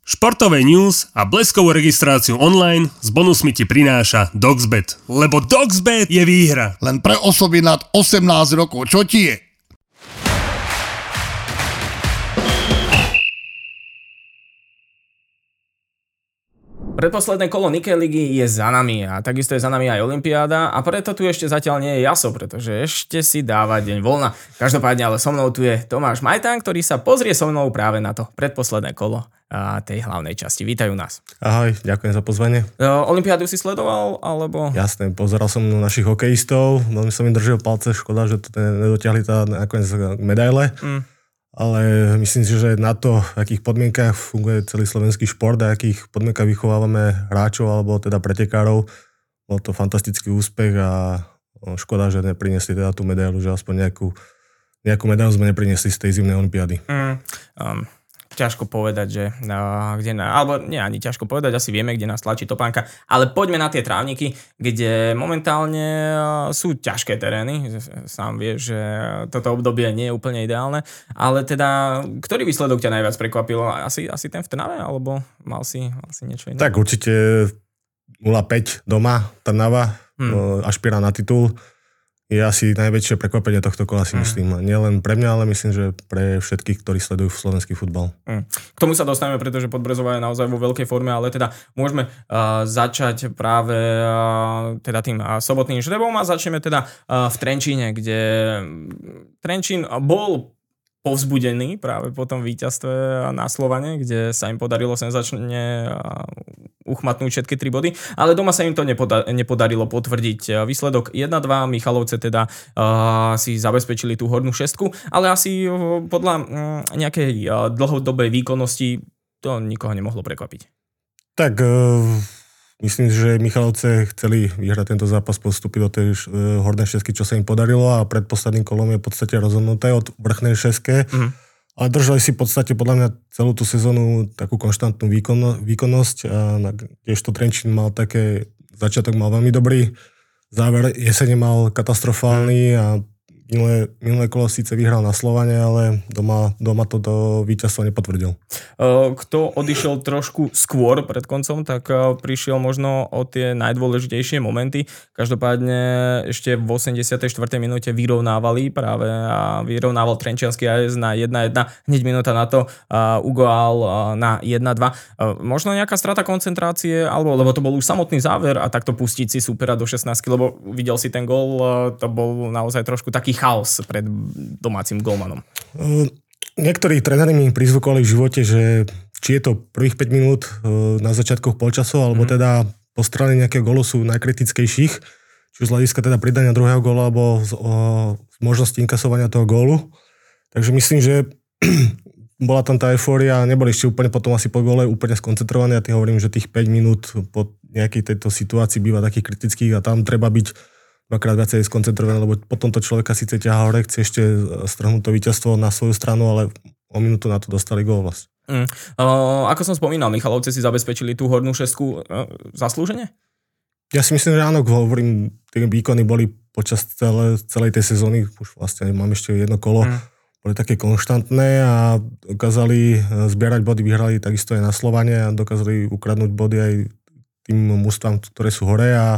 Športové news a bleskovú registráciu online s bonusmi ti prináša Doxbet. Lebo Doxbet je výhra. Len pre osoby nad 18 rokov. Čo ti je? Predposledné kolo Nikkei ligy je za nami a takisto je za nami aj olympiáda a preto tu ešte zatiaľ nie je jaso, pretože ešte si dáva deň voľna. Každopádne ale so mnou tu je Tomáš Majtán, ktorý sa pozrie so mnou práve na to predposledné kolo tej hlavnej časti. Vítajú nás. Ahoj, ďakujem za pozvanie. Olympiádu si sledoval, alebo? Jasné, pozeral som našich hokejistov, veľmi som im držal palce, škoda, že to nedotiahli nakoniec medaile. Ale myslím si, že na to, v akých podmienkach funguje celý slovenský šport a akých podmienkach vychovávame hráčov alebo teda pretekárov, bol to fantastický úspech a škoda, že nepriniesli teda tú medailu, že aspoň nejakú medailu sme nepriniesli z tej zimnej olympiády. Ťažko povedať, že alebo nie ani ťažko povedať, asi vieme, kde nás tlačí topánka, ale poďme na tie trávniky, kde momentálne sú ťažké terény. Sám vieš, že toto obdobie nie je úplne ideálne, ale teda, ktorý výsledok ťa najviac prekvapilo? Asi ten v Trnave, alebo mal si niečo iné? Tak určite 0-5 doma, Trnava, ašpirá na titul. Je asi najväčšie prekvapenie tohto kola, si myslím. Nie len pre mňa, ale myslím, že pre všetkých, ktorí sledujú slovenský futbal. K tomu sa dostaneme, pretože Podbrezová je naozaj vo veľkej forme, ale teda môžeme začať práve teda tým sobotným žrebom a začneme teda v Trenčíne, kde Trenčín bol povzbudený práve po tom víťazstve na Slovane, kde sa im podarilo senzačne uchmatnúť všetky 3 body, ale doma sa im to nepodarilo potvrdiť. Výsledok 1-2, Michalovce teda si zabezpečili tú hornú šestku, ale asi podľa nejakej dlhodobej výkonnosti to nikoho nemohlo prekvapiť. Tak myslím, že Michalovce chceli vyhrať tento zápas, postúpiť do tej hornej šestky, čo sa im podarilo a predposledným kolom je v podstate rozhodnuté od vrchnej šestke. Ale držali si v podstate podľa mňa celú tú sezónu takú konštantnú výkonnosť a tiež to Trenčín mal také, začiatok mal veľmi dobrý, záver jesene mal katastrofálny a minulé kolo síce vyhral na Slovane, ale doma to do víťazstva nepotvrdil. Kto odišiel trošku skôr pred koncom, tak prišiel možno o tie najdôležitejšie momenty. Každopádne ešte v 84. minúte vyrovnával Trenčiansky AS na 1-1. Hneď minúta na to Ugoal na 1-2. Možno nejaká strata koncentrácie, lebo to bol už samotný záver a takto pustiť si supera do 16, lebo videl si ten gól, to bol naozaj trošku taký chaos pred domácim golmanom. Niektorí tréneri mi prizvukovali v živote, že či je to prvých 5 minút na začiatkoch polčasu, alebo teda po strane nejakého gólu sú najkritickejších, či už z hľadiska teda pridania druhého gólu, alebo z možnosti inkasovania toho gólu. Takže myslím, že bola tam tá eufória, neboli ešte úplne potom asi po góle úplne skoncentrovaní a tým hovorím, že tých 5 minút po nejakej tejto situácii býva takých kritických a tam treba byť dvakrát viacej skoncentrované, lebo potom to človeka síce ťahá hore, chce ešte strhnúť to víťazstvo na svoju stranu, ale o minútu na to dostali gól vlastne. Ako som spomínal, Michalovce si zabezpečili tú hornú šestku zaslúžene? Ja si myslím, že áno, hovorím, tie výkony boli počas celej tej sezóny, už vlastne mám ešte jedno kolo, boli také konštantné a dokázali zbierať body, vyhrali takisto aj na Slovane a dokázali ukradnúť body aj tým mužstvám, ktoré sú hore a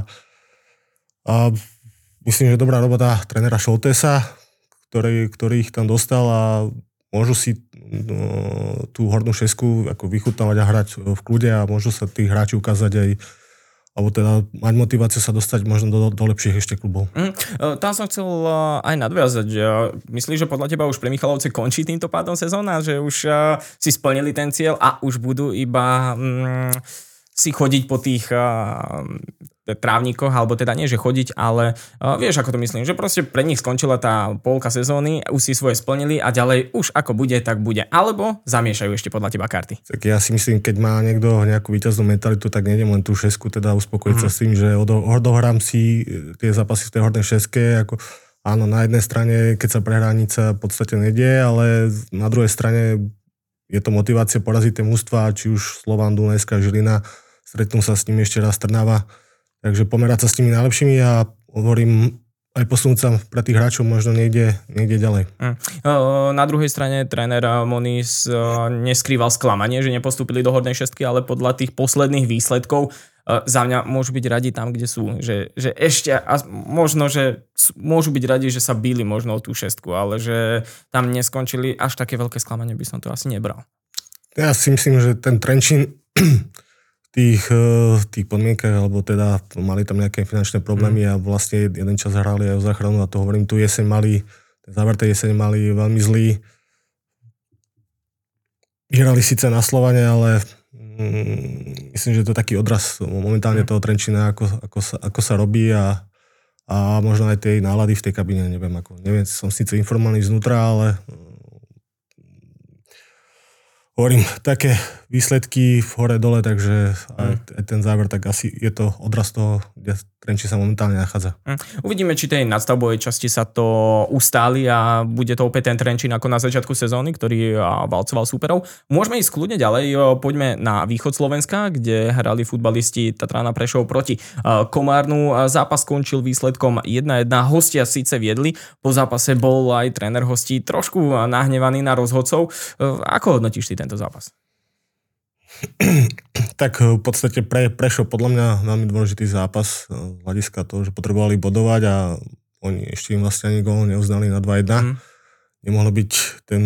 myslím, že dobrá robota trénera Šoltésa, ktorý ich tam dostal a môžu si tú hornú šesku ako vychutnávať a hrať v kľude a môžu sa tí hráči ukázať aj alebo teda mať motiváciu sa dostať možno do lepších ešte klubov. Tam som chcel aj nadviazať. Myslíš, že podľa teba už pre Michalovce končí týmto pádom sezóna? Že už si splnili ten cieľ a už budú iba si chodiť po tých trávnikoch, alebo teda nie, že chodiť, ale vieš, ako to myslím, že proste pre nich skončila tá polka sezóny, už si svoje splnili a ďalej už ako bude, tak bude. Alebo zamiešajú ešte podľa teba karty. Tak ja si myslím, keď má niekto nejakú víťaznú mentalitu, tak nejdem len tú šesku, teda uspokojiť sa s tým, že odohrám si tie zápasy v tej hornej šeske, ako áno, na jednej strane, keď sa prehrá, nič sa v podstate nedie, ale na druhej strane je to motivácia poraziť tie mužstvá, či už Slovan, Dunajská, Žilina, stretnú sa s nimi ešte raz Trnava. Takže pomerať sa s tými najlepšími a hovorím, aj posunúť sa pre tých hráčov možno niekde ďalej. Na druhej strane tréner Moniz neskrýval sklamanie, že nepostúpili do hornej šestky, ale podľa tých posledných výsledkov za mňa môžu byť radi tam, kde sú. Že ešte, možno, že môžu byť radi, že sa bíli možno o tú šestku, ale že tam neskončili až také veľké sklamanie, by som to asi nebral. Ja si myslím, že ten Trenčín tých podmienkach, alebo teda mali tam nejaké finančné problémy a vlastne jeden čas hrali aj o záchranu a to hovorím, tu jeseň ten záver tej jeseň mali veľmi zlý. Hrali síce na Slovane, ale myslím, že to je taký odraz momentálne toho Trenčína, ako sa robí a možno aj tej nálady v tej kabíne, neviem, som síce informovaný znútra, ale hovorím, také výsledky v hore-dole, takže aj ten záver, tak asi je to odraz toho, kde Trenčín sa momentálne nachádza. Uvidíme, či tej nadstavbovej časti sa to ustáli a bude to opäť ten Trenčín ako na začiatku sezóny, ktorý valcoval súperov. Môžeme ísť kľudne ďalej, poďme na východ Slovenska, kde hrali futbalisti Tatrana Prešov proti Komárnu. Zápas skončil výsledkom 1-1. Hostia síce viedli, po zápase bol aj tréner hostí trošku nahnevaný na rozhodcov. Ako hodnotíš ty tento zápas? Tak v podstate pre Prešov podľa mňa veľmi dôležitý zápas z hľadiska toho, že potrebovali bodovať a oni ešte im vlastne ani gól neuznali na 2-1. Nemohlo byť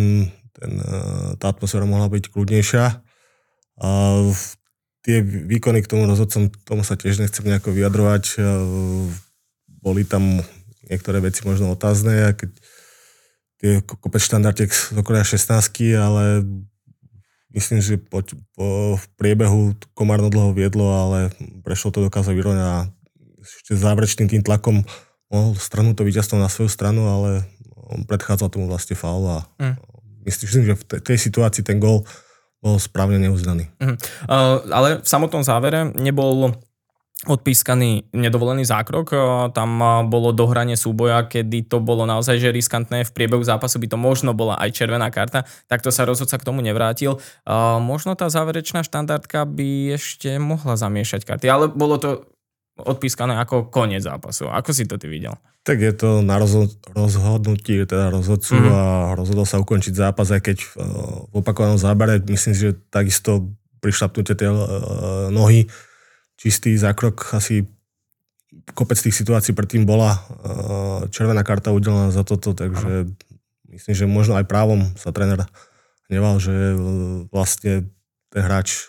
tá atmosféra mohla byť kľudnejšia. A tie výkony k tomu rozhodcom, tomu sa tiež nechcem nejako vyjadrovať. Boli tam niektoré veci možno otázne, a keď tie kopec štandardiek z okolia 16, ale myslím, že v priebehu Komárno dlho viedlo, ale Prešov to dokázal vyrovnať a ešte záverečným tým tlakom mohol strhnúť to víťazstvo na svoju stranu, ale on predchádzal tomu vlastne faul a myslím, že v tej situácii ten gól bol správne neuznaný. Ale v samotnom závere nebol odpískaný nedovolený zákrok. Tam bolo dohranie súboja, kedy to bolo naozaj že riskantné. V priebehu zápasu by to možno bola aj červená karta. Takto sa rozhodca k tomu nevrátil. Možno tá záverečná štandardka by ešte mohla zamiešať karty, ale bolo to odpískané ako koniec zápasu. Ako si to ty videl? Tak je to na rozhodnutí teda rozhodcu a rozhodol sa ukončiť zápas, aj keď v opakovanom zábere myslím si, že takisto prišlapnutie tej nohy čistý zákrok, asi kopec tých situácií predtým bola červená karta udelená za toto, takže myslím, že možno aj právom sa tréner hneval, že vlastne ten hráč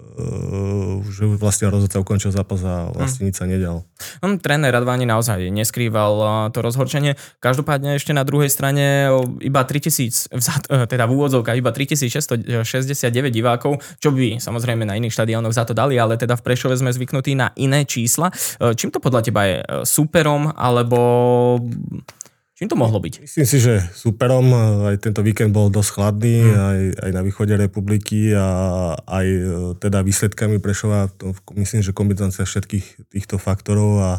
že vlastne rozhodca ukončil zápas a vlastne nič sa nedial. Tréner Radváni naozaj neskrýval to rozhorčenie. Každopádne ešte na druhej strane iba 3000, teda v úvodzovkách iba 3669 divákov, čo by samozrejme na iných štadiónoch za to dali, ale teda v Prešove sme zvyknutí na iné čísla. Čím to podľa teba je? Súperom alebo čím to mohlo byť? Myslím si, že súperom. Aj tento víkend bol dosť chladný, aj na východe republiky a aj teda výsledkami Prešova. Myslím, že kombinácia všetkých týchto faktorov a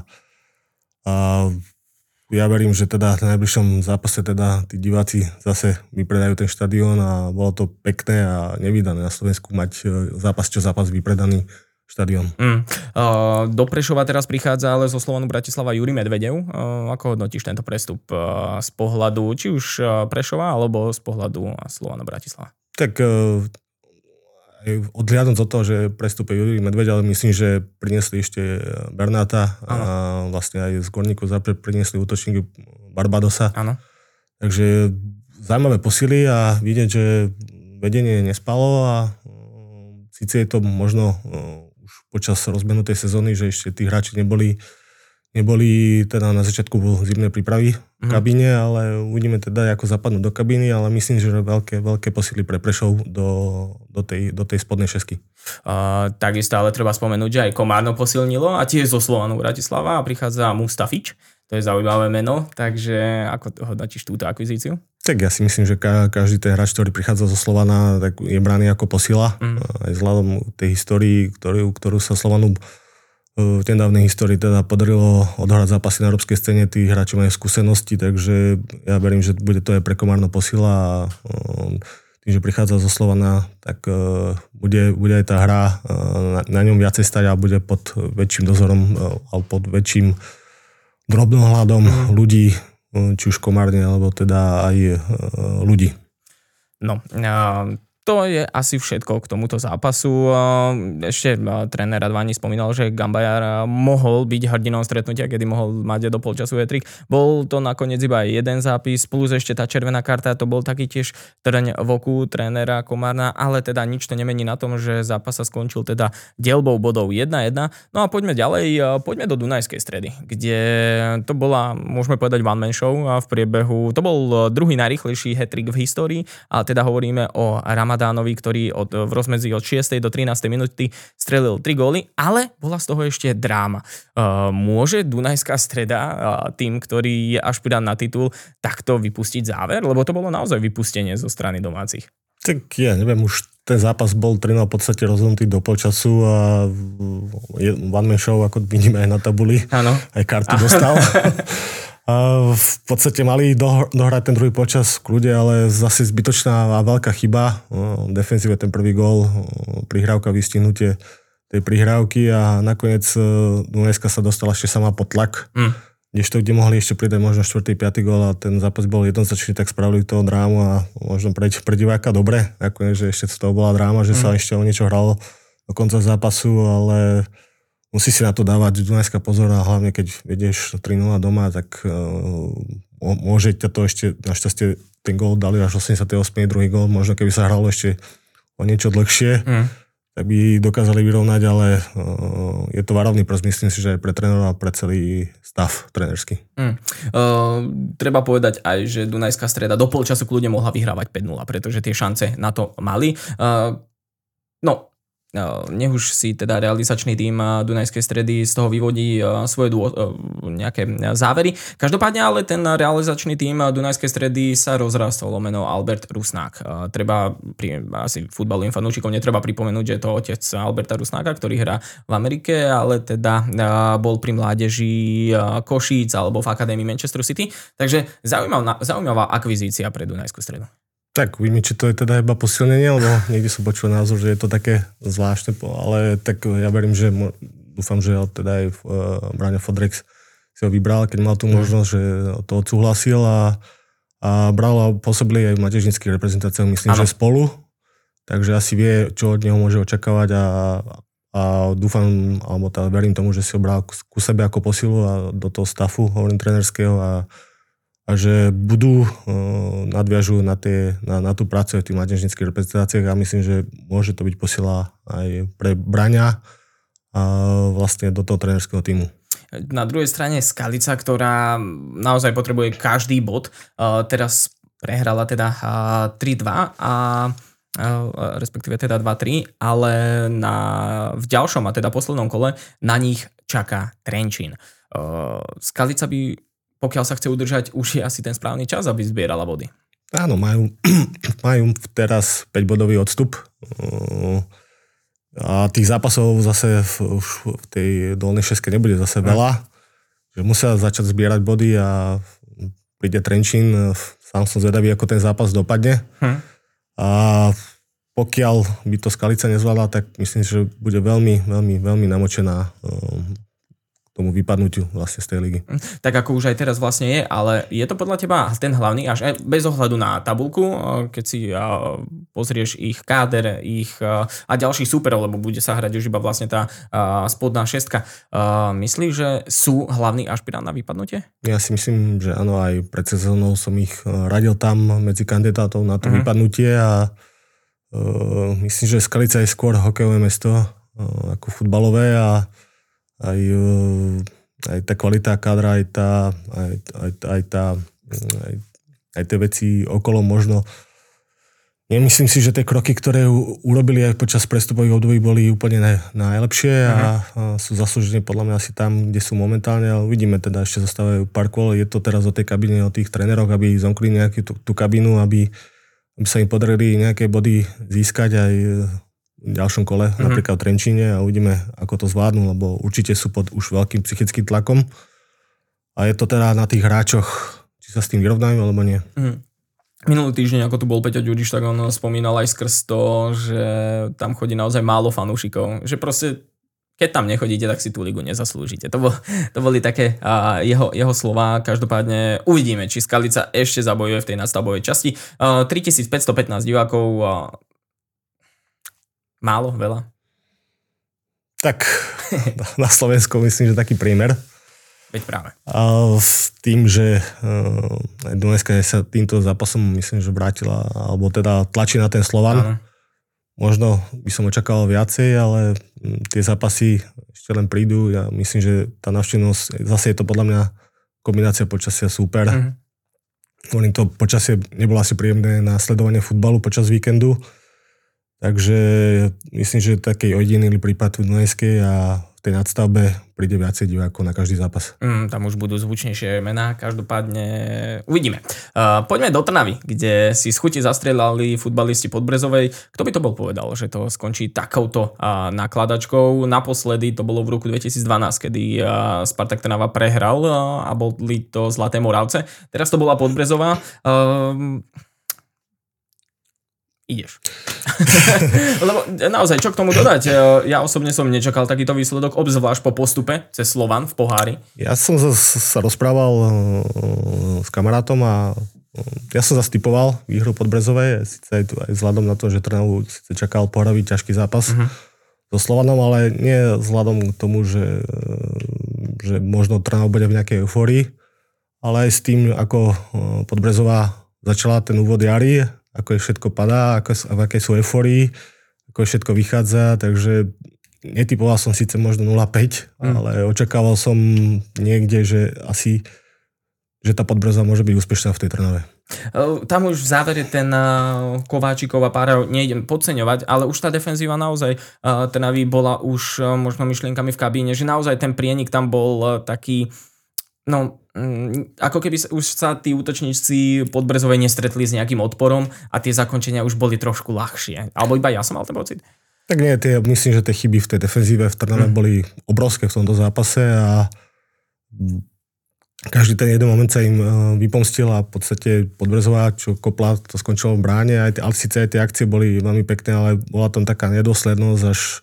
ja verím, že teda v najbližšom zápase teda tí diváci zase vypredajú ten štadión a bolo to pekné a nevídané na Slovensku mať zápas vypredaný štadión. Do Prešova teraz prichádza ale zo Slovanu Bratislava Juri Medvedev. Ako hodnotíš tento prestup z pohľadu či už Prešova alebo z pohľadu Slovana Bratislava? Tak odhľadnúť od toho, že prestúpe Juri Medvedev, ale myslím, že priniesli ešte Bernáta a vlastne aj z Gorníku Zapreb priniesli útočníky Barbadosa. Áno. Takže zaujímavé posily a vidieť, že vedenie nespalo a síce je to možno počas rozbehnutej sezóny, že ešte tí hráči neboli teda na začiatku zimnej prípravy v kabíne, ale uvidíme teda, ako zapadnú do kabíny, ale myslím, že veľké posily pre Prešov do tej spodnej šesky. Takisto ale treba spomenúť, že aj Komárno posilnilo a tiež zo Slovanu Bratislava a prichádza Mustafič. To je zaujímavé meno, takže ako hodnotíš túto akvizíciu? Tak ja si myslím, že každý ten hráč, ktorý prichádza zo Slovana, tak je braný ako posila. Aj vzhľadom tej histórii, ktorú sa Slovanu v tej dávnej histórii teda podarilo odhrať zápasy na európskej scéne, tí hráči majú skúsenosti, takže ja verím, že bude to aj pre Komárno posila a tým, že prichádza zo Slovana, tak bude aj tá hra na ňom viacej stať a bude pod väčším dozorom alebo pod väčším drobnohľadom ľudí, či už komárne, alebo teda aj ľudí. No, to je asi všetko k tomuto zápasu. Ešte tréner Radváni spomínal, že Gambajar mohol byť hrdinom stretnutia, kedy mohol mať do polčasu hat-trick. Bol to nakoniec iba jeden zápis, plus ešte tá červená karta, to bol taký tiež trň v oku trénera Komárna, ale teda nič to nemení na tom, že zápas sa skončil teda dielbou bodov 1-1. No a poďme ďalej, poďme do Dunajskej Stredy, kde to bola, môžeme povedať, one-man show v priebehu. To bol druhý najrýchlejší hat-trick v histórii, ale teda hovoríme o Ramadánovi, ktorý v rozmedzi od 6. do 13. minúty strelil 3 góly, ale bola z toho ešte dráma. Môže Dunajská Streda, tým, ktorý je ašpirant na titul, takto vypustiť záver? Lebo to bolo naozaj vypustenie zo strany domácich. Tak ja neviem, už ten zápas bol 3-0 v podstate rozhodnutý do polčasu a one man show, ako vidíme aj na tabuli, áno. Aj kartu dostal. V podstate mali dohrať ten druhý počas v kľude, ale zase zbytočná a veľká chyba. V defenzíve ten prvý gól, prihrávka, vystihnutie tej prihrávky a nakoniec Dunajska sa dostala ešte sama pod tlak. Kdežto, kde mohli ešte pridať možno 4. 5. gól a ten zápas bol jednoznačný, tak spravili toho drámu a možno pre diváka dobre. Nakoniec, že ešte z toho bola dráma, že sa ešte o niečo hralo do konca zápasu, ale musí si na to dávať Dunajská pozor a hlavne keď vedieš 3-0 doma, tak môže ťa to ešte, našťastie ten gól dali až 88. druhý gól, možno keby sa hralo ešte o niečo dlhšie, tak by dokázali vyrovnať, ale je to varovný prst, myslím si, že aj pre trénerov a pre celý stav trénerský. Treba povedať aj, že Dunajská Streda do polčasu kľudne mohla vyhrávať 5-0, pretože tie šance na to mali. Nech už si teda realizačný tím Dunajskej Stredy z toho vyvodí svoje nejaké závery. Každopádne ale ten realizačný tím Dunajskej Stredy sa rozrastol, lomeno Albert Rusnák. Treba asi futbalovým fanúšikom netreba pripomenúť, že je to otec Alberta Rusnáka, ktorý hrá v Amerike, ale teda bol pri mládeži Košíc alebo v akadémii Manchester City. Takže zaujímavá akvizícia pre Dunajskú Stredu. Tak uvidíme, či to je teda iba posilnenie, lebo niekde som počul názor, že je to také zvláštne, ale tak ja verím, že dúfam, že teda aj Braňo Fodrex si ho vybral, keď mal tú možnosť, že to odsúhlasil a bral a pôsobili aj v mládežníckych reprezentáciách, myslím, že spolu, takže asi vie, čo od neho môže očakávať a dúfam, alebo teda verím tomu, že si ho bral ku sebe ako posilu a do toho stafu, hovorím, trénerského a že nadviažú na tú prácu v tých mládežníckych reprezentáciách a myslím, že môže to byť posila aj pre Braňa a vlastne do toho trénerského tímu. Na druhej strane Skalica, ktorá naozaj potrebuje každý bod, teraz prehrala teda 3-2 a respektíve teda 2-3, ale v ďalšom a teda poslednom kole na nich čaká Trenčín. Skalica by, pokiaľ sa chce udržať, už je asi ten správny čas, aby zbierala body. Áno, majú teraz 5-bodový odstup a tých zápasov zase už v tej dolnej šeske nebude zase veľa, že musia začať zbierať body a príde Trenčín, sám som zvedavý, ako ten zápas dopadne. A pokiaľ by to Skalica nezvládla, tak myslím, že bude veľmi, veľmi, veľmi namočená tomu vypadnutiu vlastne z tej ligy. Tak ako už aj teraz vlastne je, ale je to podľa teba ten hlavný, až aj bez ohľadu na tabuľku, keď si pozrieš ich káder, a ďalších súperov, lebo bude sa hrať už iba vlastne tá spodná šestka. Myslíš, že sú hlavný ašpirant na vypadnutie? Ja si myslím, že áno, aj pred sezónou som ich radil tam medzi kandidátov na to vypadnutie a myslím, že Skalica je skôr hokejové mesto ako futbalové a aj tá kvalita kádra, aj tie veci okolo možno. Nemyslím si, že tie kroky, ktoré urobili aj počas prestupových období, boli úplne najlepšie a sú zaslúžené podľa mňa asi tam, kde sú momentálne, ale uvidíme, teda ešte zostávajú pár kôl. Je to teraz o tej kabíne, o tých tréneroch, aby zomkli nejakú tú kabínu, aby sa im podarili nejaké body získať aj v ďalšom kole, napríklad v Trenčíne a uvidíme, ako to zvládnu, lebo určite sú pod už veľkým psychickým tlakom a je to teda na tých hráčoch, či sa s tým vyrovnajú, alebo nie. Minulý týždeň, ako tu bol Peťo Ďuriš, tak on spomínal aj skrz to, že tam chodí naozaj málo fanúšikov, že proste keď tam nechodíte, tak si tú ligu nezaslúžite. To boli také jeho slova. Každopádne uvidíme, či Skalica ešte zabojuje v tej nadstavbovej časti. 3515 divákov, málo, veľa? Tak na Slovensku myslím, že taký priemer. Veď práve. S tým, že Dunajská sa týmto zápasom myslím, že vrátila, alebo teda tlačí na ten Slovan. Áno. Možno by som očakával viacej, ale tie zápasy ešte len prídu. Ja myslím, že tá návštevnosť, zase je to podľa mňa kombinácia počasia super. Hovorím to, počasie nebolo asi príjemné na sledovanie futbalu počas víkendu. Takže myslím, že taký ojedinelý prípad v Dunajskej a v tej nadstavbe príde viacej divákov na každý zápas. Tam už budú zvučnejšie mená, každopádne uvidíme. Poďme do Trnavy, kde si z chuti zastrieľali futbalisti Podbrezovej. Kto by to bol povedal, že to skončí takouto nakladačkou? Naposledy to bolo v roku 2012, kedy Spartak Trnava prehral a boli to Zlaté Moravce. Teraz to bola Podbrezová. Ideš. Lebo naozaj, čo k tomu dodať? Ja osobne som nečakal takýto výsledok, obzvlášť po postupe cez Slovan v pohári. Ja som sa rozprával s kamarátom a ja som zastipoval výhru Podbrezovej, síce aj vzhľadom na to, že Trnavu síce čakal pohárový ťažký zápas so Slovanom, ale nie vzhľadom k tomu, že možno Trnava bude v nejakej eufórii, ale aj s tým, ako Podbrezová začala ten úvod jary, ako je všetko padá, v akej sú eufórii, ako je všetko vychádza, takže netypoval som síce možno 0,5, ale očakával som niekde, že asi že tá Podbrezová môže byť úspešná v tej Trnave. Tam už v závere ten Kováčiková pára nejdem podceňovať, ale už tá defenzíva naozaj Trnavy bola už možno myšlienkami v kabíne, že naozaj ten prienik tam bol taký, ako keby už sa tí útočníci Podbrezovej nestretli s nejakým odporom a tie zakončenia už boli trošku ľahšie. Alebo iba ja som mal ten pocit? Tak nie, myslím, že tie chyby v tej defenzíve v Trnave boli obrovské v tomto zápase a každý ten jeden moment sa im vypomstil a v podstate Podbrezová, čo kopla, to skončilo v bráne. Ale síce aj tie akcie boli veľmi pekné, ale bola tam taká nedôslednosť až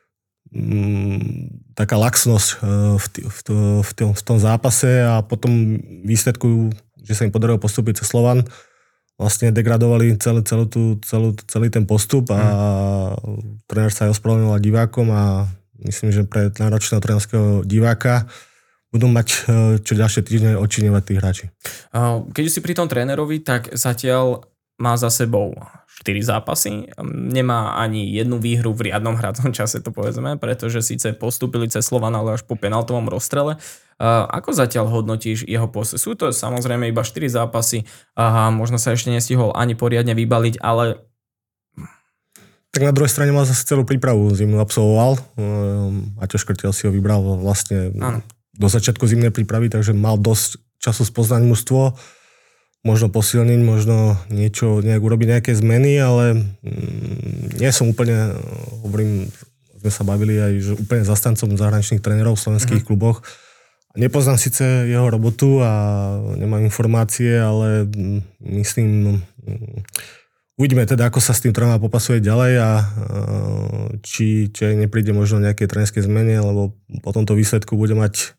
taká laxnosť v tom zápase a potom výsledku, že sa im podarilo postúpiť cez Slovan, vlastne degradovali celý ten postup a tréner sa aj ospravedlňoval divákom a myslím, že pre náročného trénerského diváka budú mať čo ďalšie týždne odčiňovať tých hráči. Keď si pri tom trénerovi, tak zatiaľ má za sebou 4 zápasy, nemá ani jednu výhru v riadnom hracom čase, to povedzme, pretože síce postúpili cez Slovan, ale až po penaltovom rozstrele. Ako zatiaľ hodnotíš jeho postup? Sú to samozrejme iba 4 zápasy a možno sa ešte nestihol ani poriadne vybaliť, ale... Tak na druhej strane mal zase celú prípravu zimnú absolvoval. Maťo Škrtel si ho vybral vlastne do začiatku zimnej prípravy, takže mal dosť času spoznať mužstvo, možno posilniť, možno nejak urobiť nejaké zmeny, ale nie som úplne, hovorím, sme sa bavili aj že úplne zastancom zahraničných trénerov v slovenských kluboch. Nepoznám síce jeho robotu a nemám informácie, ale myslím, uvidíme teda, ako sa s tým Trnava popasuje ďalej a či nepríde možno nejaké trénerské zmeny, lebo po tomto výsledku bude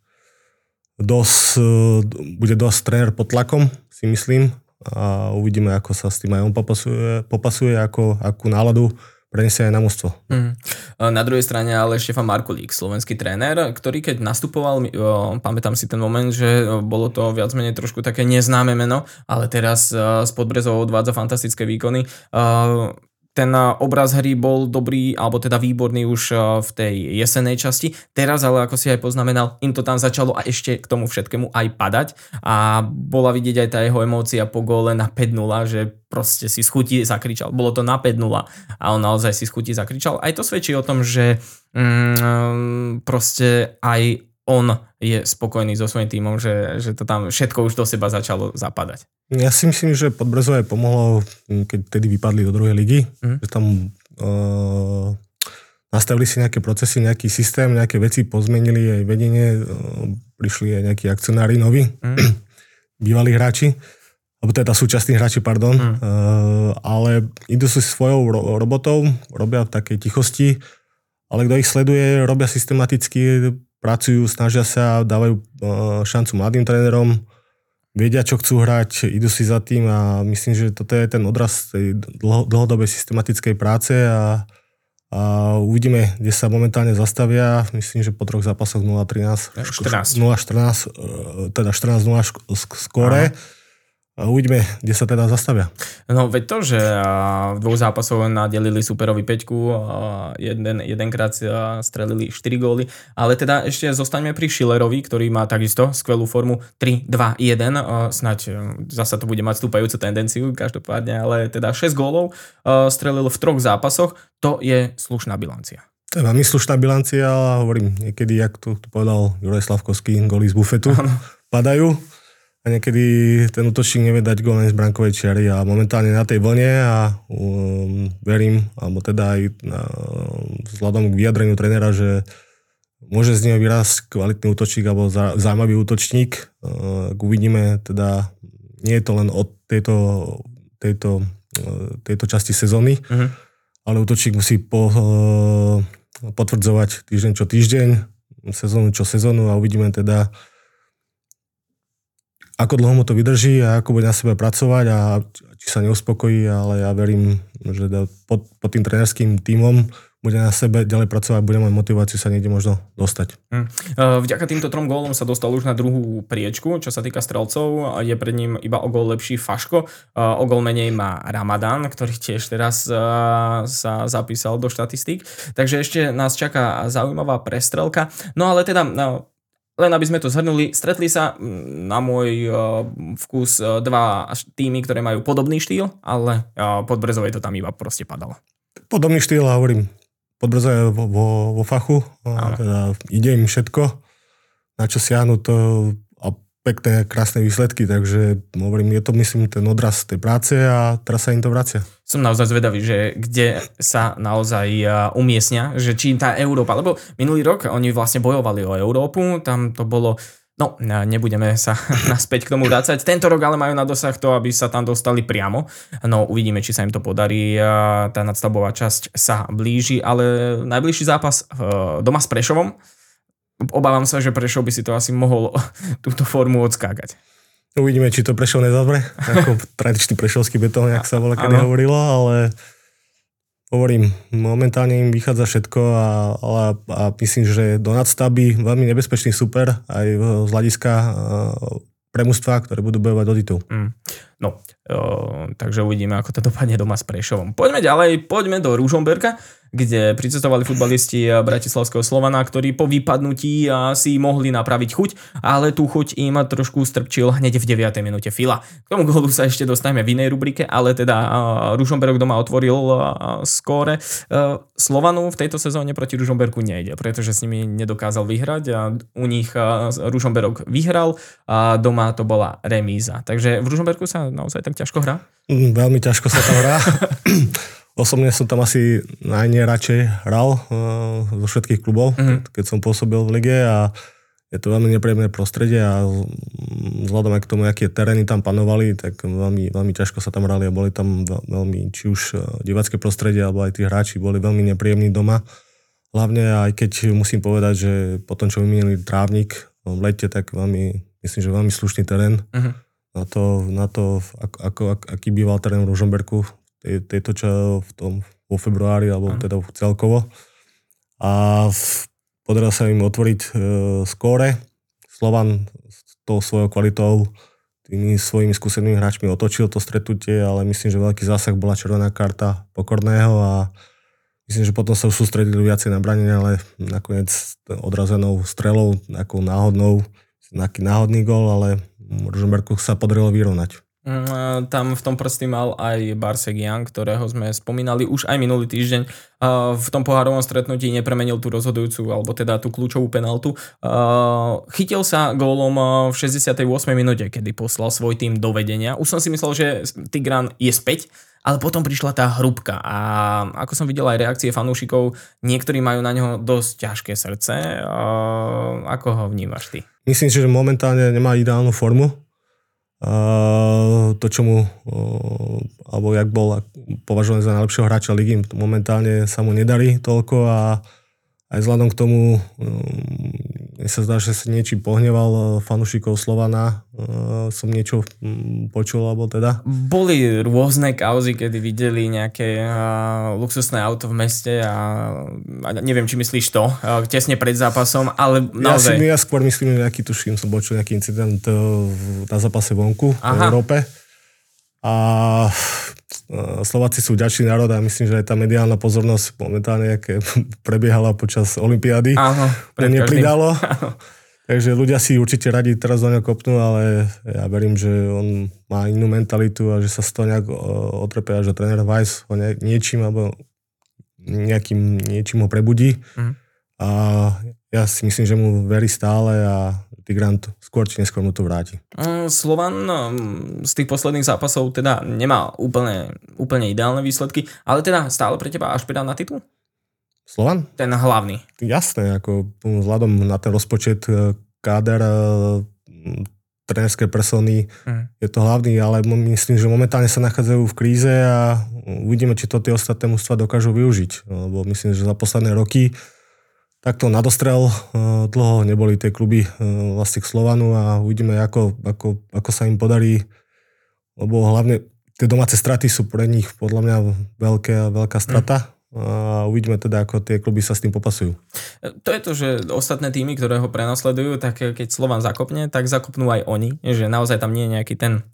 dosť tréner pod tlakom, si myslím, a uvidíme, ako sa s tým aj on popasuje akú náladu preniesie aj na mužstvo. Na druhej strane ale Štefan Markulík, slovenský tréner, ktorý keď nastupoval, pamätám si ten moment, že bolo to viac menej trošku také neznáme meno, ale teraz s Podbrezovou odvádza fantastické výkony. Ten obraz hry bol dobrý, alebo teda výborný už v tej jesenej časti. Teraz ale, ako si aj poznamenal, im to tam začalo a ešte k tomu všetkému aj padať. A bola vidieť aj tá jeho emócia po góle na 5-0, že proste si z chuti zakričal. Bolo to na 5-0 a on naozaj si z chuti zakričal. Aj to svedčí o tom, že proste aj on je spokojný so svojím tímom, že to tam všetko už do seba začalo zapadať. Ja si myslím, že Podbrezové pomohlo, keď tedy vypadli do druhej ligy, že tam nastavili si nejaké procesy, nejaký systém, nejaké veci pozmenili aj vedenie, prišli aj nejakí akcionári noví, bývalí hráči, alebo teda súčasní hráči, ale idú si svojou robotou, robia v takej tichosti, ale kto ich sleduje, robia systematicky, pracujú, snažia sa, dávajú šancu mladým trénerom, vedia, čo chcú hrať, idú si za tým a myslím, že toto je ten odraz tej dlhodobej systematickej práce a uvidíme, kde sa momentálne zastavia. Myslím, že po 3 zápasoch 0-13, 0-14, teda 14-0 skóre. A uvidíme, kde sa teda zastavia. No veď to, že v 2 zápasoch nadelili superovi 5, jedenkrát strelili 4 góly, ale teda ešte zostaňme pri Schillerovi, ktorý má takisto skvelú formu 3-2-1, snáď zasa to bude mať stúpajúcu tendenciu každopádne, ale teda 6 gólov strelil v 3 zápasoch, to je slušná bilancia. To je veľmi slušná bilancia, ale hovorím, niekedy, jak tu povedal Juraj Slavkovský, góly z bufetu padajú. A niekedy ten útočník nevie dať gól z brankovej čiary a momentálne na tej vlne a verím, alebo teda aj vzhľadom k vyjadreniu trénera, že môže z neho vyrásť kvalitný útočník alebo zaujímavý útočník. Uvidíme, teda nie je to len od tejto časti sezóny, ale útočník musí potvrdzovať týždeň čo týždeň, sezónu čo sezónu a uvidíme teda, ako dlho mu to vydrží a ako bude na sebe pracovať a či sa neuspokojí, ale ja verím, že pod tým trénerským tímom bude na sebe ďalej pracovať, bude mať motiváciu sa niekde možno dostať. Vďaka týmto 3 gólom sa dostal už na druhú priečku, čo sa týka strelcov. Je pred ním iba o gól lepší Faško. O gól menej má Ramadán, ktorý tiež teraz sa zapísal do štatistík. Takže ešte nás čaká zaujímavá prestrelka. No ale teda... Len aby sme to zhrnuli, stretli sa na môj vkus 2 týmy, ktoré majú podobný štýl, ale Podbrezovej to tam iba proste padalo. Podobný štýl, a hovorím, Podbrezové vo fachu, teda ide im všetko, na čo siahnu to a pekné, krásne výsledky, takže hovorím, je to myslím ten odraz tej práce a teraz sa im to vracia. Som naozaj zvedavý, že kde sa naozaj umiestnia, že či tá Európa, lebo minulý rok oni vlastne bojovali o Európu, tam to bolo, no nebudeme sa naspäť k tomu vrácať, tento rok ale majú na dosah to, aby sa tam dostali priamo, no uvidíme, či sa im to podarí, tá nadstavbová časť sa blíži, ale najbližší zápas doma s Prešovom, obávam sa, že Prešov by si to asi mohol túto formu odskákať. Uvidíme, či to Prešov nezavre, ako tradičný prešovský betón, jak sa bola kedy hovorilo, ale hovorím, momentálne im vychádza všetko a myslím, že do nadstavby veľmi nebezpečný super aj z hľadiska pre mužstvá, ktoré budú bojovať do titulu. No, takže uvidíme, ako to dopadne doma s Prešovom. Poďme ďalej, poďme do Ružomberka, kde pricestovali futbalisti bratislavského Slovana, ktorí po vypadnutí si mohli napraviť chuť, ale tú chuť im trošku strpčil hneď v 9. minúte Fila. K tomu gólu sa ešte dostaneme v inej rubrike, ale teda Ružomberok doma otvoril skóre. Slovanu v tejto sezóne proti Ružomberku nejde, pretože s nimi nedokázal vyhrať a u nich Ružomberok vyhral a doma to bola remíza. Takže v Ružomberku sa naozaj tak ťažko hrá? Veľmi ťažko sa tam hrá. Osobne som tam asi najradšej hral zo všetkých klubov, keď som pôsobil v lige a je to veľmi nepríjemné prostredie a vzhľadom aj k tomu, aké terény tam panovali, tak veľmi, veľmi ťažko sa tam hrali a boli tam veľmi, či už divácké prostredie, alebo aj tí hráči boli veľmi nepríjemní doma. Hlavne aj keď musím povedať, že po tom, čo vymenili trávnik v lete, tak veľmi, myslím, že veľmi slušný terén. Na to aký býval terén v Ružomberku, tejto čo vo februári, alebo teda celkovo. A podarilo sa im otvoriť skóre. Slovan s tou svojou kvalitou, tými svojimi skúsenými hráčmi otočil to stretnutie, ale myslím, že veľký zásah bola červená karta Pokorného a myslím, že potom sa už sústredili viacej na branenie, ale nakoniec odrazenou strelou, nejakou náhodnou, nejaký náhodný gól, ale Ružomberku sa podarilo vyrovnať. Tam v tom prstí mal aj Barsegian, ktorého sme spomínali už aj minulý týždeň. V tom pohárovom stretnutí nepremenil tú rozhodujúcu, alebo teda tú kľúčovú penaltu. Chytil sa gólom v 68. minúte, kedy poslal svoj tým do vedenia. Už som si myslel, že Tigran je späť, ale potom prišla tá hrúbka a ako som videl aj reakcie fanúšikov, niektorí majú na neho dosť ťažké srdce. Ako ho vnímaš ty? Myslím si, že momentálne nemá ideálnu formu. To, čo mu, alebo jak bol považovaný za najlepšieho hráča ligy, momentálne sa mu nedarí toľko a aj vzhľadom k tomu, mne sa zdá, že sa niečím pohneval fanúšikov Slovana, som niečo počul, alebo teda. Boli rôzne kauzy, kedy videli nejaké luxusné auto v meste a neviem, či myslíš to, tesne pred zápasom, ale naozaj... Ja skôr myslím, že tuším, som počul nejaký incident na zápase vonku v Európe. A Slováci sú vďačný národ a myslím, že aj tá mediálna pozornosť momentálne prebiehala počas olympiády. Áno, to nepridalo. Takže ľudia si určite radi teraz do neho kopnú, ale ja verím, že on má inú mentalitu a že sa z toho nejak otrepe a že tréner Weiss ho niečím alebo niečím ho prebudí. A ja si myslím, že mu verí stále a Tigrant skôr či neskôr mu to vráti. Slovan z tých posledných zápasov teda nemá úplne ideálne výsledky, ale teda stále pre teba ašpirá na titul? Slovan? Ten hlavný. Jasné, ako vzhľadom na ten rozpočet, káder, trénerské persony, je to hlavný, ale myslím, že momentálne sa nachádzajú v kríze a uvidíme, či to tie ostatné mužstvá dokážu využiť. Lebo myslím, že za posledné roky takto nadostrel dlho neboli tie kluby vlastne k Slovanu a uvidíme, ako sa im podarí, lebo hlavne tie domáce straty sú pre nich podľa mňa veľká strata a uvidíme teda, ako tie kluby sa s tým popasujú. To je to, že ostatné týmy, ktoré ho prenasledujú, tak keď Slovan zakopne, tak zakopnú aj oni, že naozaj tam nie je nejaký ten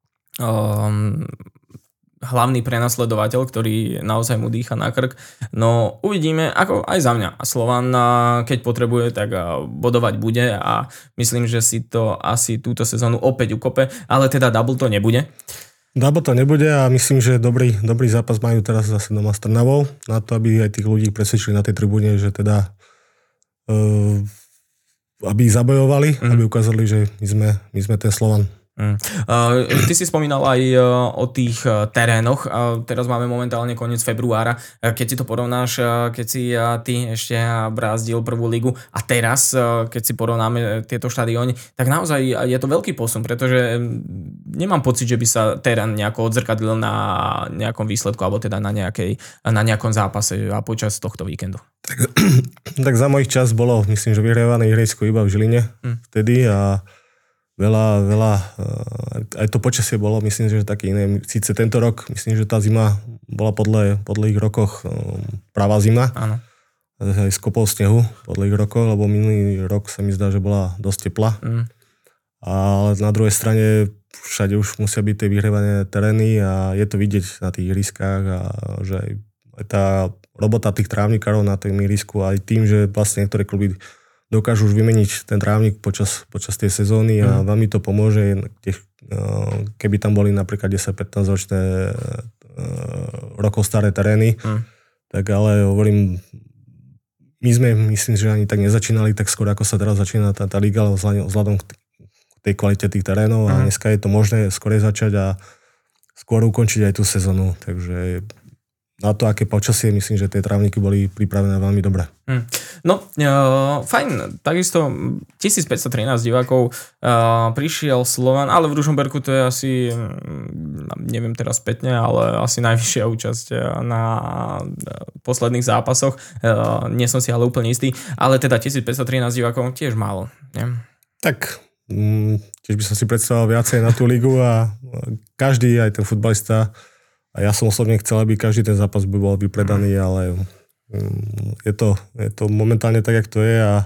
hlavný prenasledovateľ, ktorý naozaj mu dýcha na krk. No uvidíme, ako aj za mňa. Slovan, keď potrebuje, tak bodovať bude a myslím, že si to asi túto sezónu opäť ukope, ale teda double to nebude. Double to nebude a myslím, že dobrý zápas majú teraz zase doma s Trnavou, na to, aby aj tých ľudí presvedčili na tej tribúne, že teda aby zabojovali, aby ukázali, že my sme ten Slovan. Ty si spomínal aj o tých terénoch. Teraz máme momentálne koniec februára. Keď si to porovnáš, keď si ty ešte brázdil prvú ligu a teraz, keď si porovnáme tieto štadióny, tak naozaj je to veľký posun, pretože nemám pocit, že by sa terén nejako odzrkadlil na nejakom výsledku alebo teda na nejakom zápase a počas tohto víkendu. Tak za mojich čas bolo, myslím, že vyhrievané ihrisko iba v Žiline vtedy a veľa, aj to počasie bolo, myslím, že také iné. Síce tento rok, myslím, že tá zima bola podľa ich rokoch pravá zima. Áno. Aj s kopou snehu podľa ich rokov, lebo minulý rok sa mi zdá, že bola dosť teplá. Ale na druhej strane všade už musia byť tie vyhrievané terény a je to vidieť na tých ihriskách a že aj tá robota tých trávnikárov na tom ihrisku aj tým, že vlastne niektoré kluby dokážu už vymeniť ten trávnik počas tej sezóny a veľmi to pomôže, keby tam boli napríklad 10-15 ročné rokov staré terény, tak ale hovorím, my sme, myslím, že ani tak nezačínali tak skoro, ako sa teraz začína tá liga, vzhľadom k tej kvalite tých terénov a dneska je to možné skôr začať a skôr ukončiť aj tú sezónu, takže na to, aké počasie, myslím, že tie trávniky boli pripravené veľmi dobre. No, fajn. Takisto 1513 divákov prišiel Slovan, ale v Ružomberku to je asi, neviem teraz spätne, ale asi najvyššia účasť na posledných zápasoch. Nie som si ale úplne istý, ale teda 1513 divákov tiež málo. Nie? Tak, tiež by som si predstavoval viacej na tú ligu a každý, aj ten futbalista, a ja som osobne chcel, aby každý ten zápas by bol vypredaný, ale je to momentálne tak, jak to je a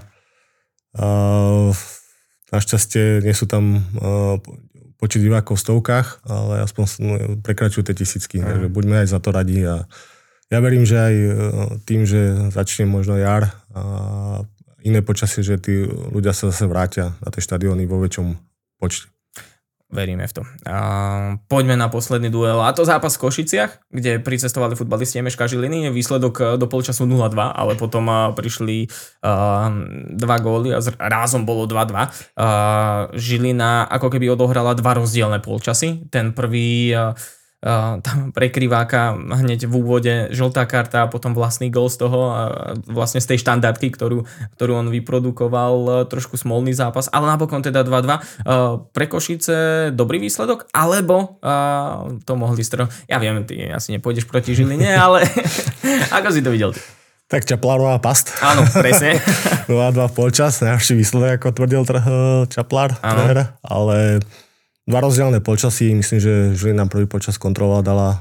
našťastie nie sú tam počet divákov v stovkách, ale aspoň prekračujú tie tisícky, takže buďme aj za to radi a ja verím, že aj tým, že začne možno jar a iné počasie, že tí ľudia sa zase vrátia na tie štadióny vo väčšom počte. Veríme v to. Poďme na posledný duel. A to zápas v Košiciach, kde pricestovali futbalisti MŠK Žiliny. Výsledok do polčasu 0-2, ale potom prišli 2 góly a rázom bolo 2-2. Žilina ako keby odohrala 2 rozdielne polčasy. Ten prvý tam pre Kriváka hneď v úvode žltá karta a potom vlastný gól z toho vlastne z tej štandardky, ktorú on vyprodukoval, trošku smolný zápas, ale napokon teda 2-2. Pre Košice dobrý výsledok, alebo to mohli ja viem, ty asi nepôjdeš proti Žiline, ale ako si to videl ty? Tak Čaplárová past. Áno, presne. 2-2 v polčas, najhorší výsledok, ako tvrdil Čaplár, tréner, ale dva rozdielne polčasy, myslím, že Žilina prvý polčas kontrolovala, dala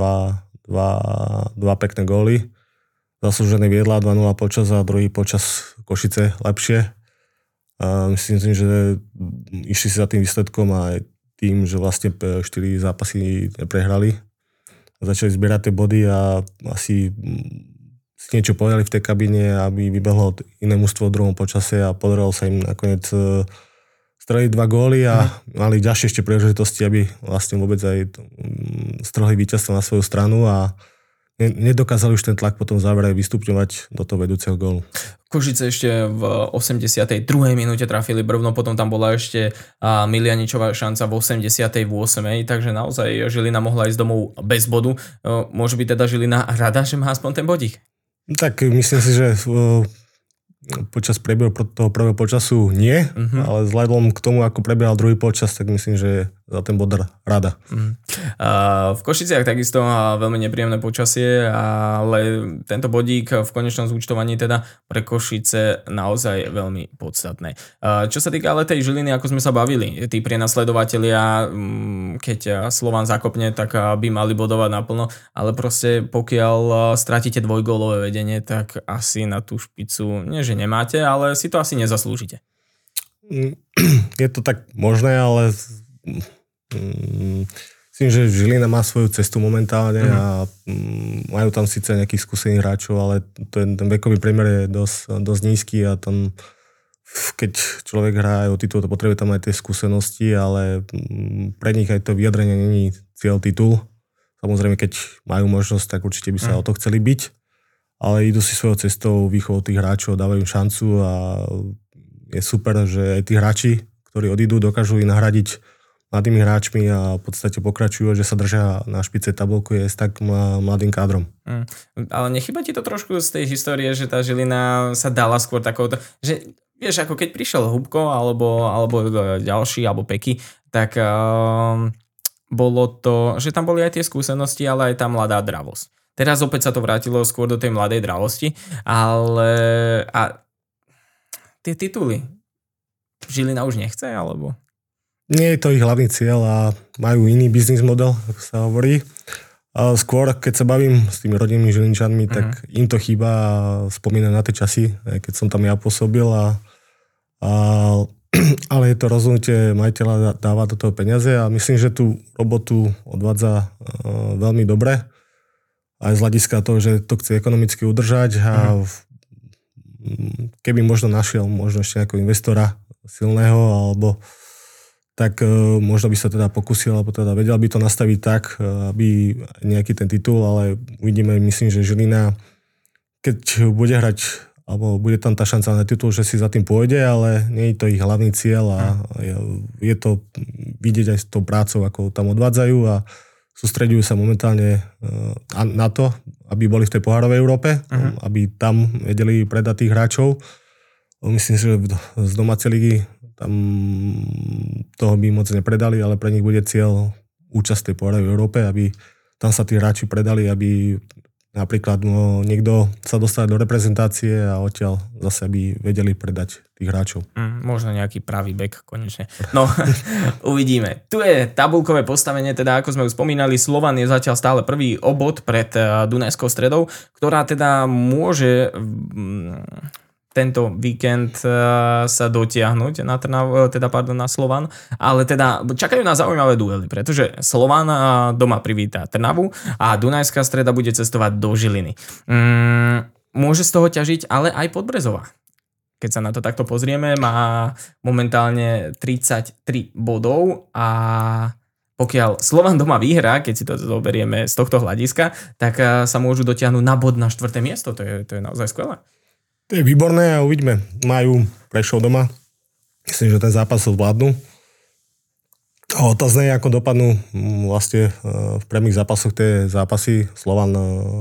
dva pekné góly. Zaslúžené viedla 2-0 polčas a druhý polčas Košice lepšie. Myslím si, že išli si za tým výsledkom a aj tým, že vlastne 4 zápasy neprehrali. Začali zbierať tie body a asi si niečo povedali v tej kabíne, aby vybehlo iné mužstvo v druhom počase a podarilo sa im nakoniec streliť 2 góly a mali ďalšie ešte príležitosti, aby vlastne vôbec aj strhli víťazstvo na svoju stranu a nedokázali už ten tlak potom v závere vystupňovať do toho vedúceho gólu. Košice ešte v 82. minúte trafili brvno, potom tam bola ešte Milianičová šanca v 88. Takže naozaj Žilina mohla ísť domov bez bodu. Môže byť teda Žilina rada, že má aspoň ten bodík? Tak myslím si, že počas priebehu toho prvého počasu nie, ale vzhľadom k tomu, ako prebiehal druhý počas, tak myslím, že za ten bod rada. V Košiciach takisto veľmi nepríjemné počasie, ale tento bodík v konečnom zúčtovaní teda pre Košice naozaj veľmi podstatné. Čo sa týka ale tej Žiliny, ako sme sa bavili, tí prenasledovatelia, keď Slovan zakopne, tak by mali bodovať naplno, ale proste pokiaľ stratíte dvojgólové vedenie, tak asi na tú špicu, nie že nemáte, ale si to asi nezaslúžite. Je to tak možné, ale myslím, že Žilina má svoju cestu momentálne a majú tam síce nejakých skúsených hráčov, ale ten vekový priemer je dosť nízky a tam keď človek hrá aj o titul, to potrebuje tam aj tie skúsenosti, ale pre nich aj to vyjadrenie není cieľ titul. Samozrejme, keď majú možnosť, tak určite by sa o to chceli byť, ale idú si svojou cestou výchovou tých hráčov, dávajú im šancu a je super, že aj tí hráči, ktorí odídu, dokážu ich nahradiť mladými hráčmi a v podstate pokračujú, že sa držia na špice tabulku je s tak mladým kádrom. Ale nechýba ti to trošku z tej histórie, že tá Žilina sa dala skôr takouto, že vieš, ako keď prišiel Hubko alebo ďalší, alebo Peky, tak bolo to, že tam boli aj tie skúsenosti, ale aj tá mladá dravosť. Teraz opäť sa to vrátilo skôr do tej mladej dravosti, ale tie tituly Žilina už nechce, alebo? Nie je to ich hlavný cieľ a majú iný biznis model, ako sa hovorí. A skôr, keď sa bavím s tými rodinnými Žilinčanmi, tak im to chýba a spomínam na tie časy, keď som tam ja pôsobil, ale je to rozhodnutie majiteľa dávať do toho peniaze a myslím, že tú robotu odvádza veľmi dobre. Aj z hľadiska toho, že to chce ekonomicky udržať a keby možno našiel ešte nejakého investora silného, alebo tak možno by sa teda pokusil, alebo teda vedel by to nastaviť tak, aby nejaký ten titul, ale uvidíme, myslím, že Žilina, keď bude hrať, alebo bude tam tá šanca na titul, že si za tým pôjde, ale nie je to ich hlavný cieľ a je to vidieť aj s tou prácou, ako tam odvádzajú a sústreďujú sa momentálne na to, aby boli v tej pohárovej Európe, aby tam vedeli predať tých hráčov. Myslím si, že z domácej ligy tam toho by moc nepredali, ale pre nich bude cieľ účasť v tej pohárovej Európe, aby tam sa tí hráči predali, aby napríklad niekto sa dostal do reprezentácie a odtiaľ zase by vedeli predať tých hráčov. Možno nejaký pravý bek konečne. No, uvidíme. Tu je tabulkové postavenie, teda ako sme už spomínali, Slovan je zatiaľ stále prvý o bod pred Dunajskou Stredou, ktorá teda môže tento víkend sa dotiahnuť na na Slovan, ale teda čakajú na zaujímavé duely, pretože Slovan doma privíta Trnavu a Dunajská Streda bude cestovať do Žiliny. Môže z toho ťažiť ale aj Podbrezová. Keď sa na to takto pozrieme, má momentálne 33 bodov a pokiaľ Slovan doma vyhrá, keď si to zoberieme z tohto hľadiska, tak sa môžu dotiahnuť na bod na 4. miesto. To je naozaj skvelé. To je výborné a uvidíme. Majú Prešov doma. Myslím, že ten zápas zvládnu. Otázne je, ako dopadnú vlastne v priamých zápasoch tie zápasy Slovan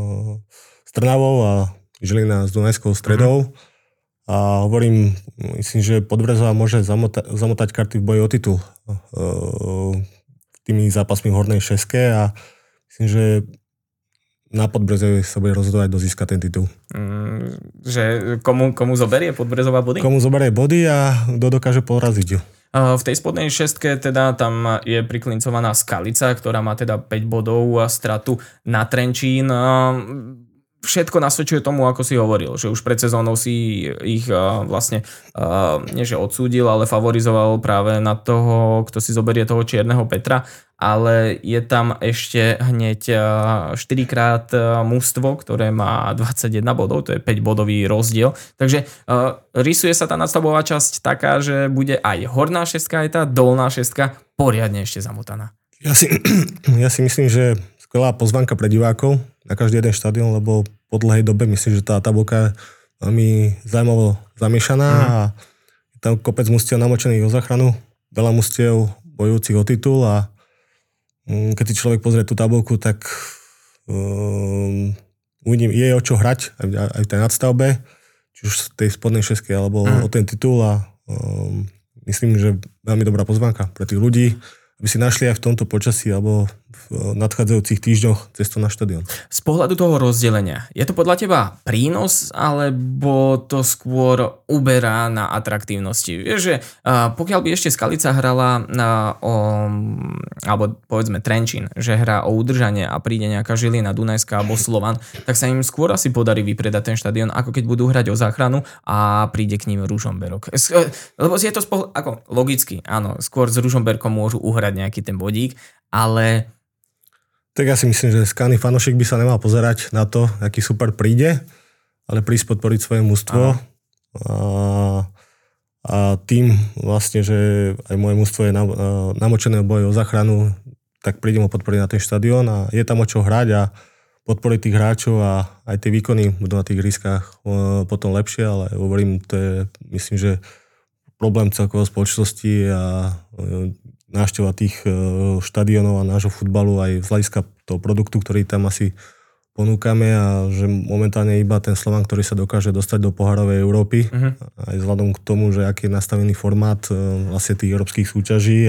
s Trnavou a Žilina s Dunajskou Stredou. A hovorím, myslím, že Podbrezová môže zamotať karty v boji o titul tými zápasmi v hornej šeske a myslím, že na Podbrezovej sa bude rozhodovať, kto získa ten titul. Že komu zoberie Podbrezová body? Komu zoberie body a kto dokáže poraziť ju. V tej spodnej šestke teda tam je priklincovaná Skalica, ktorá má teda 5 bodov a stratu na Trenčín. Všetko nasvedčuje tomu, ako si hovoril, že už pred sezónou si ich vlastne nie že odsúdil, ale favorizoval práve na toho, kto si zoberie toho Čierneho Petra, ale je tam ešte hneď 4-krát mužstvo, ktoré má 21 bodov, to je 5-bodový rozdiel. Takže rysuje sa tá nadstavbová časť taká, že bude aj horná šestka, aj tá dolná šestka poriadne ešte zamotaná. Ja si myslím, že skvelá pozvánka pre divákov na každý jeden štadión, lebo po dlhej dobe myslím, že tá tabulka je veľmi zaujímavo zamiešaná a je tam kopec mužstiev namočených o záchranu, veľa mužstiev bojujúcich o titul a keď si človek pozrie tú tabulku, tak uvidím, je o čo hrať aj v tej nadstavbe, či už v tej spodnej šestke alebo o ten titul a myslím, že veľmi dobrá pozvánka pre tých ľudí, aby si našli aj v tomto počasí alebo v nadchádzajúcich týždňoch cestu na štadión. Z pohľadu toho rozdelenia, je to podľa teba prínos, alebo to skôr uberá na atraktívnosti? Vieš, že pokiaľ by ešte Skalica hrala alebo povedzme Trenčín, že hrá o udržanie a príde nejaká Žilina, Dunajská alebo Slovan, tak sa im skôr asi podarí vypredať ten štadión, ako keď budú hrať o záchranu a príde k ním Ružomberok. Lebo je to ako logicky, áno, skôr s Ružomberkom môžu uhrať nejaký ten bodík, ale... Tak ja si myslím, že skalný fanošik by sa nemal pozerať na to, aký super príde, ale prísť podporiť svoje mužstvo. A tým vlastne, že aj moje mužstvo je namočené v boji o záchranu, tak prídem ho podporiť na ten štadión a je tam o čo hrať a podporiť tých hráčov a aj tie výkony budú na tých riskách potom lepšie, ale hovorím, to je, myslím, že problém celkovej spoločnosti a návšteva tých štadiónov a nášho futbalu aj z hľadiska toho produktu, ktorý tam asi ponúkame a že momentálne iba ten Slovan, ktorý sa dokáže dostať do pohárovej Európy, aj vzhľadom k tomu, že aký je nastavený formát vlastne tých európskych súťaží.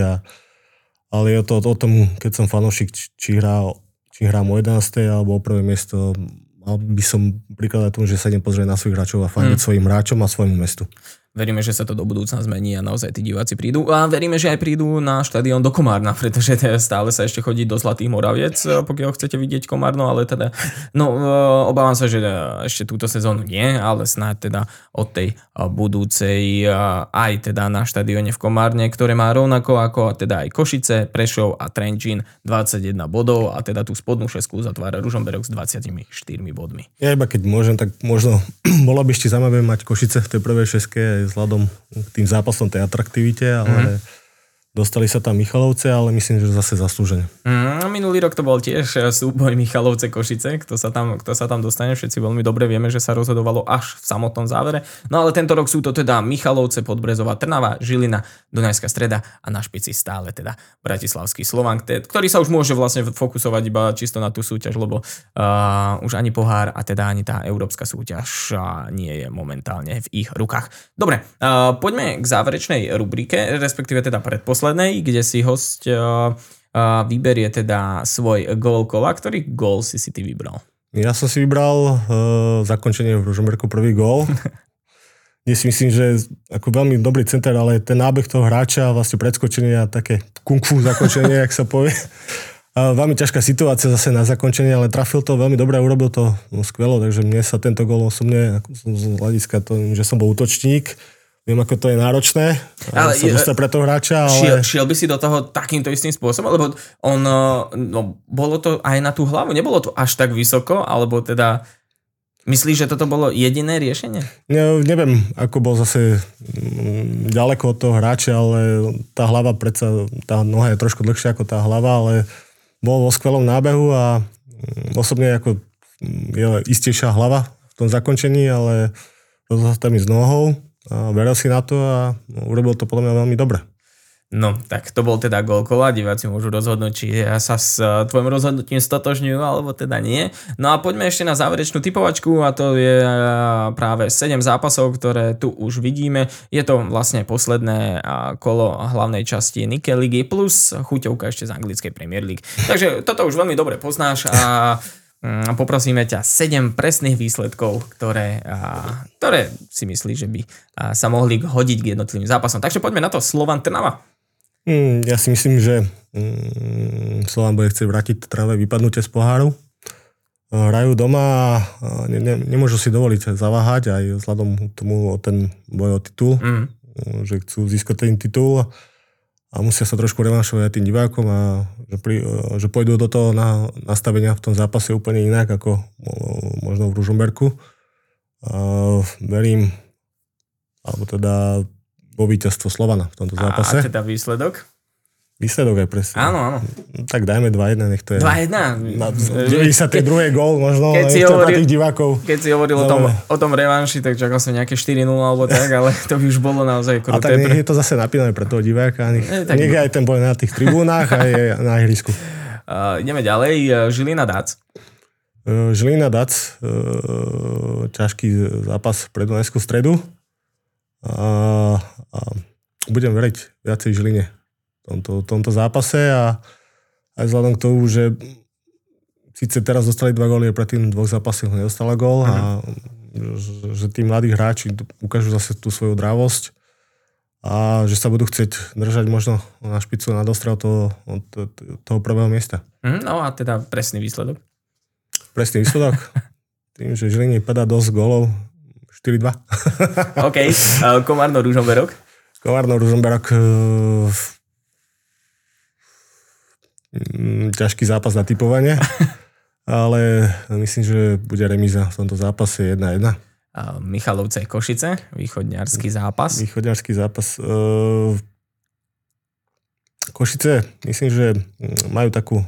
Ale je to o tom, keď som fanúšik, či hrám o 11. alebo o prvé miesto, mal by som prikladať tomu, že sa idem pozrieť na svojich hráčov a fandiť svojim hráčom a svojmu mestu. Veríme, že sa to do budúcna zmení a naozaj tí diváci prídu. A veríme, že aj prídu na štadión do Komárna, pretože stále sa ešte chodí do Zlatých Moraviec, pokiaľ chcete vidieť Komárno, ale teda, obávam sa, že ešte túto sezónu nie, ale snáď teda od tej budúcej aj teda na štadióne v Komárne, ktoré má rovnako ako teda aj Košice, Prešov a Trenčín 21 bodov a teda tú spodnú šesku zatvára Ružomberok s 24 bodmi. Ja iba keď môžem, tak možno bolo by ešte zaujímavé mať Košice v tej prvej šeske vzhľadom k tým zápasom tej atraktivite, ale dostali sa tam Michalovce, ale myslím, že zase zaslúžene. Minulý rok to bol tiež súboj Michalovce-Košice, kto sa tam dostane, všetci veľmi dobre vieme, že sa rozhodovalo až v samotnom závere. No ale tento rok sú to teda Michalovce, Podbrezová, Trnava, Žilina, Dunajská Streda a na špici stále teda bratislavský Slovan, ktorý sa už môže vlastne fokusovať iba čisto na tú súťaž, lebo už ani pohár a teda ani tá európska súťaž nie je momentálne v ich rukách. Dobre, poďme k záverečnej rubrike, respektíve teda predposlednej, kde si hosť vyberie teda svoj gól kola. Ktorý gól si ty vybral? Ja som si vybral zakončenie v Ružomberku prvý gól. Dnes si myslím, že ako veľmi dobrý center, ale ten nábeh toho hráča, vlastne predskočenie a také kung fu zakončenie, jak sa povie. Veľmi ťažká situácia zase na zakončenie, ale trafil to veľmi dobre a urobil to skvelo, takže mne sa tento gól osobne, z hľadiska toho, že som bol útočník, viem, ako to je náročné, ale sa dostať pre toho hráča, ale... Šiel by si do toho takýmto istým spôsobom? Lebo bolo to aj na tú hlavu, nebolo to až tak vysoko, alebo teda... Myslíš, že toto bolo jediné riešenie? Neviem, ako bol zase ďaleko od toho hráča, ale tá hlava predsa, tá noha je trošku dlhšia ako tá hlava, ale bol vo skvelom nábehu a osobne ako je istejšia hlava v tom zakončení, ale rozhodol sa tam s nohou. A veril si na to a urobil to podľa mňa veľmi dobre. No, tak to bol teda gól kola, diváci môžu rozhodnúť, či sa s tvojim rozhodnutím stotožňujú, alebo teda nie. No a poďme ešte na záverečnú typovačku a to je práve 7 zápasov, ktoré tu už vidíme. Je to vlastne posledné kolo hlavnej časti Nike ligy plus chuťovka ešte z anglickej Premier League. Takže toto už veľmi dobre poznáš a poprosíme ťa 7 presných výsledkov, ktoré si myslíš, že by sa mohli hodiť k jednotlivým zápasom. Takže poďme na to. Slovan Trnava. Ja si myslím, že Slovan bude chcieť vrátiť Trnave vypadnutie z poháru. Hrajú doma a nemôžu si dovoliť zaváhať aj vzhľadom k tomu ten boj o titul, že chcú získať ten titul a musia sa trošku revanšovať aj tým divákom a že pôjdu do toho nastavenia v tom zápase úplne inak ako možno v Ružomberku. Verím, alebo teda vo víťazstvo Slovana v tomto zápase. A teda výsledok? Výsledok aj presne. Áno. Tak dajme 2-1, nech to je. 2-1? 92. gól možno pre tých divákov. Keď si hovoril o tom revanši, tak čakal som nejaké 4-0 alebo tak, ale to by už bolo naozaj kruté. A tak nech je to zase napínané pre toho diváka. Nech je aj ten boj na tých tribúnach aj na ihrisku. Ideme ďalej. Žilina Dac. Žilina Dac. Ťažký zápas pre Dunajskú Stredu. A budem veriť viacej Žiline v tomto zápase a aj vzhľadom k tomu, že síce teraz dostali 2 góly, predtým 2 zápasoch nedostala gól a že tí mladí hráči ukážu zase tú svoju dravosť a že sa budú chcieť držať možno na špicu na dostrel toho prvého miesta. No a teda presný výsledok. Presný výsledok? Tým, že Žiline padá dosť gólov, 4-2. OK. Komárno-Ružomberok. Komárno-Ružomberok ťažký zápas na typovanie, ale myslím, že bude remíza v tomto zápase 1-1. Michalovce Košice, východňarský zápas. Východňarský zápas. Košice, myslím, že majú takú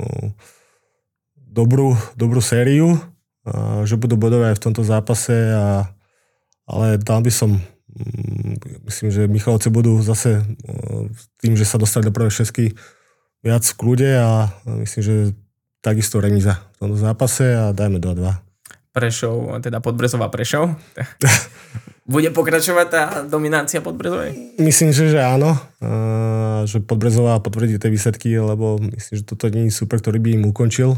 dobrú sériu, že budú bodovať aj v tomto zápase, ale dal by som, myslím, že Michalovce budú zase tým, že sa dostali do prvej šestky viac v kľude a myslím, že takisto remíza v tomto zápase a dajme 2-2. Prešov, teda Podbrezová Prešov. Bude pokračovať tá dominancia Podbrezovej? Myslím, že áno. Že Podbrezová potvrdí tie výsledky, lebo myslím, že toto nie je super, ktorý by im ukončil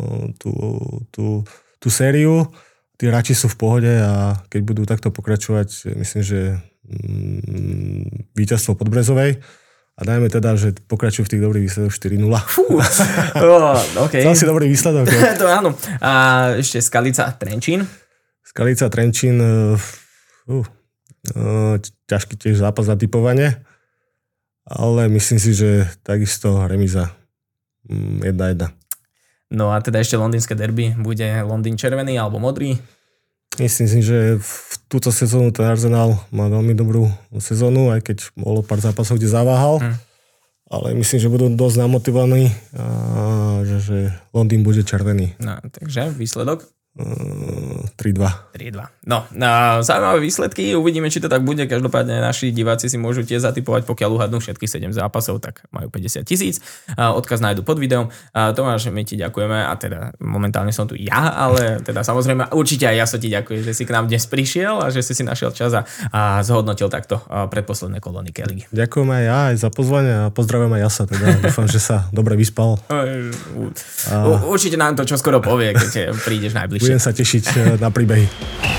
tú sériu. Tí hráči sú v pohode a keď budú takto pokračovať, myslím, že víťazstvo Podbrezovej. A dajme teda, že pokračujú v tých dobrých výsledok 4-0. Okay. To asi dobrý výsledok. To áno. A ešte Skalica Trenčín. Skalica Trenčín, ťažký tiež zápas na typovanie, ale myslím si, že takisto remíza 1-1. No a teda ešte londýnske derby, bude Londýn červený alebo modrý? Myslím si, že v túto sezónu ten Arsenal má veľmi dobrú sezónu, aj keď bolo pár zápasov, kde zaváhal. Ale myslím, že budú dosť namotivovaní a že Londýn bude červený. No, takže výsledok? 3-2. No, zaujímavé výsledky, uvidíme, či to tak bude. Každopádne naši diváci si môžu tiež zatipovať, pokiaľ uhadnú všetkých 7 zápasov, tak majú 50 000. Odkaz nájdu pod videom. Tomáš, my ti ďakujeme a teda momentálne som tu ja, ale teda samozrejme určite aj ja sa ti ďakujem, že si k nám dnes prišiel a že si našiel čas a zhodnotil takto predposledné kolo Nike ligy. Ďakujem aj ja aj za pozvanie a pozdravujem aj Jasa, teda dúfam, že sa dobre vyspal. Určite nám to čoskoro povie, keď prídeš najbližšie. Budem sa tešiť na príbehy.